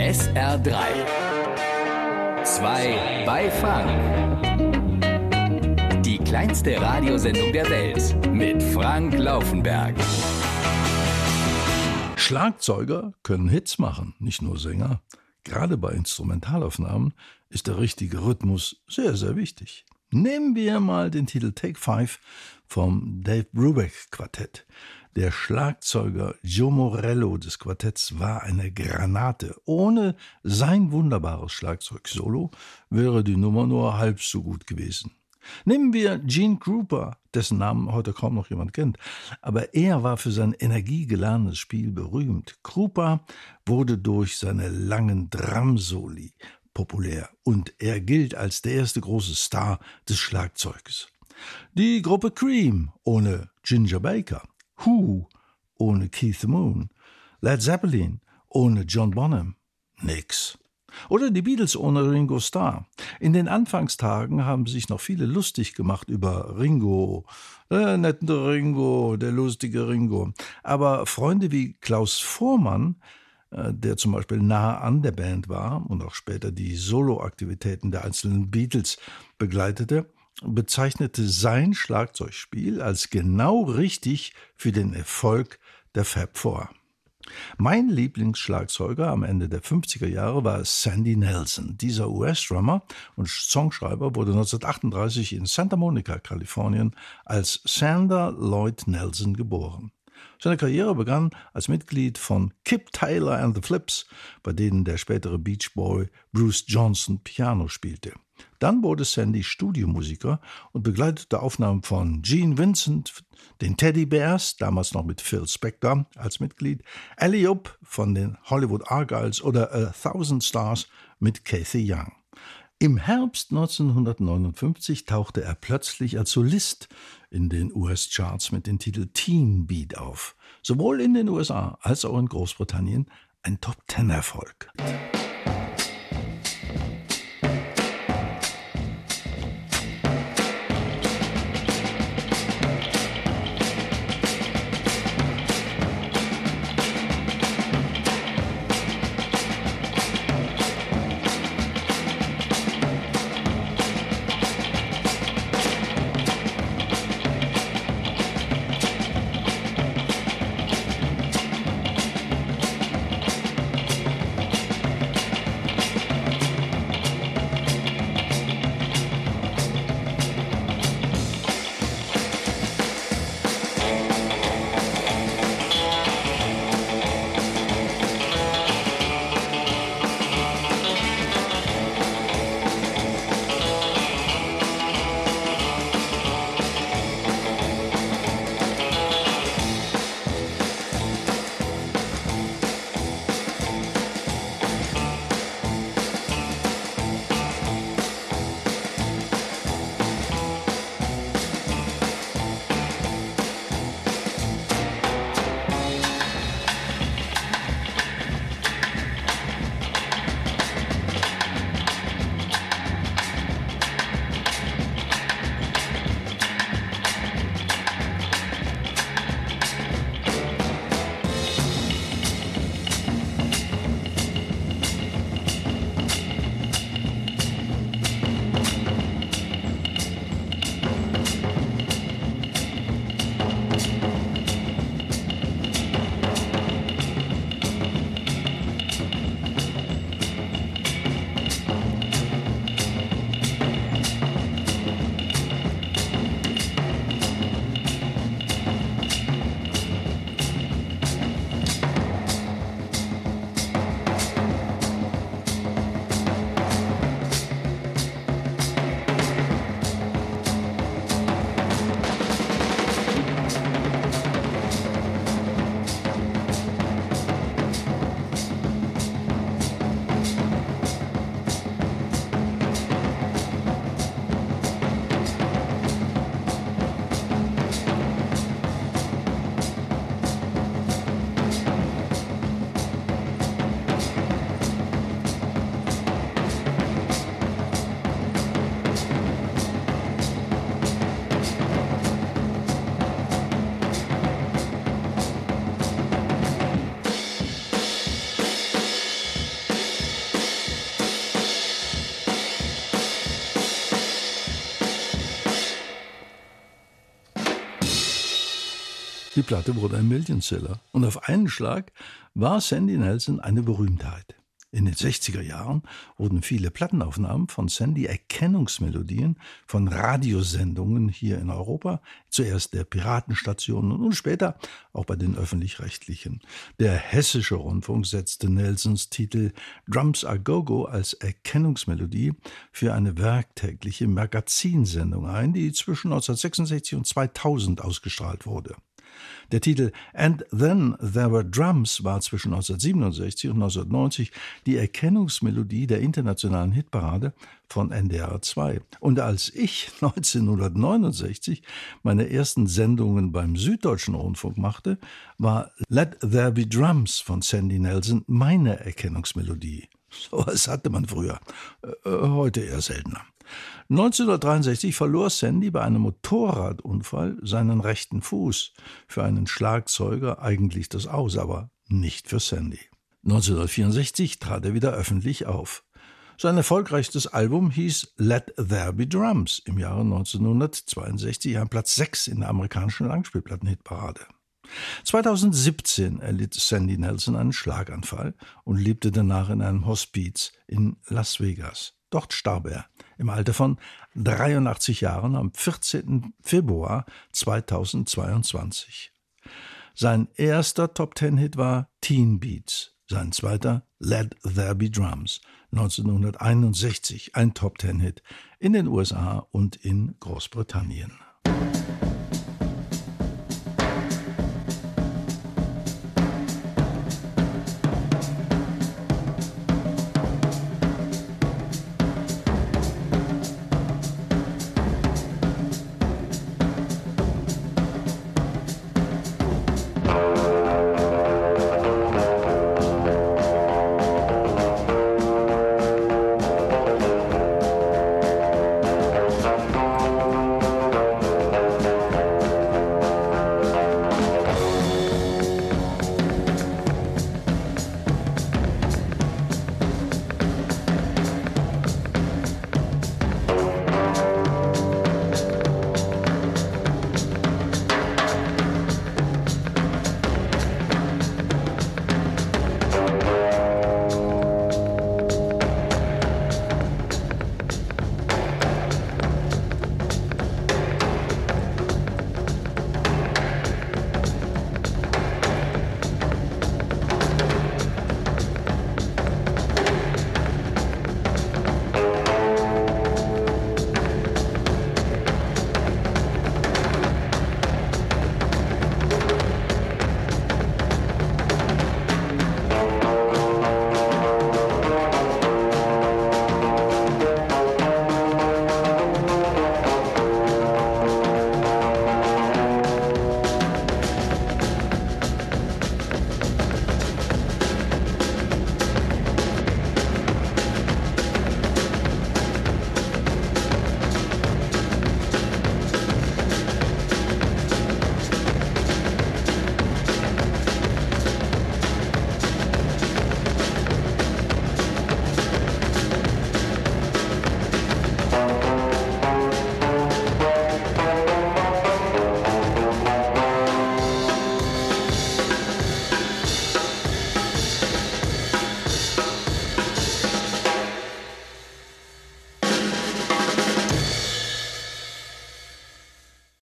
SR3. 2 bei Frank. Die kleinste Radiosendung der Welt mit Frank Laufenberg. Schlagzeuger können Hits machen, nicht nur Sänger. Gerade bei Instrumentalaufnahmen ist der richtige Rhythmus sehr, sehr wichtig. Nehmen wir mal den Titel Take 5 vom Dave Brubeck Quartett. Der Schlagzeuger Joe Morello des Quartetts war eine Granate. Ohne sein wunderbares Schlagzeug-Solo wäre die Nummer nur halb so gut gewesen. Nehmen wir Gene Krupa, dessen Namen heute kaum noch jemand kennt, aber er war für sein energiegeladenes Spiel berühmt. Krupa wurde durch seine langen Drum-Soli populär und er gilt als der erste große Star des Schlagzeugs. Die Gruppe Cream ohne Ginger Baker, Who ohne Keith Moon, Led Zeppelin ohne John Bonham, nix. Oder die Beatles ohne Ringo Starr. In den Anfangstagen haben sich noch viele lustig gemacht über Ringo, der nette Ringo, der lustige Ringo. Aber Freunde wie Klaus Voormann, der zum Beispiel nah an der Band war und auch später die Soloaktivitäten der einzelnen Beatles begleitete, bezeichnete sein Schlagzeugspiel als genau richtig für den Erfolg der Fab Four. Mein Lieblingsschlagzeuger am Ende der 50er Jahre war Sandy Nelson. Dieser US-Drummer und Songschreiber wurde 1938 in Santa Monica, Kalifornien, als Sander Lloyd Nelson geboren. Seine Karriere begann als Mitglied von Kip Taylor and the Flips, bei denen der spätere Beach Boy Bruce Johnson Piano spielte. Dann wurde Sandy Studiomusiker und begleitete Aufnahmen von Gene Vincent, den Teddy Bears, damals noch mit Phil Spector als Mitglied, Alley-Oop von den Hollywood Argylls oder A Thousand Stars mit Cathy Young. Im Herbst 1959 tauchte er plötzlich als Solist in den US-Charts mit dem Titel Teen Beat auf. Sowohl in den USA als auch in Großbritannien ein Top-10-Erfolg. Die Platte wurde ein Millionseller und auf einen Schlag war Sandy Nelson eine Berühmtheit. In den 60er Jahren wurden viele Plattenaufnahmen von Sandy Erkennungsmelodien von Radiosendungen hier in Europa, zuerst der Piratenstationen und später auch bei den Öffentlich-Rechtlichen. Der Hessische Rundfunk setzte Nelsons Titel Drums a Go-Go als Erkennungsmelodie für eine werktägliche Magazinsendung ein, die zwischen 1966 und 2000 ausgestrahlt wurde. Der Titel And Then There Were Drums war zwischen 1967 und 1990 die Erkennungsmelodie der internationalen Hitparade von NDR 2. Und als ich 1969 meine ersten Sendungen beim Süddeutschen Rundfunk machte, war Let There Be Drums von Sandy Nelson meine Erkennungsmelodie. Sowas hatte man früher, heute eher seltener. 1963 verlor Sandy bei einem Motorradunfall seinen rechten Fuß. Für einen Schlagzeuger eigentlich das Aus, aber nicht für Sandy. 1964 trat er wieder öffentlich auf. Sein erfolgreichstes Album hieß Let There Be Drums, im Jahre 1962 ein Platz 6 in der amerikanischen Langspielplatten-Hitparade. 2017 erlitt Sandy Nelson einen Schlaganfall und lebte danach in einem Hospiz in Las Vegas. Dort starb er im Alter von 83 Jahren am 14. Februar 2022. Sein erster Top-10-Hit war Teen Beats, sein zweiter Let There Be Drums, 1961, ein Top-10-Hit in den USA und in Großbritannien.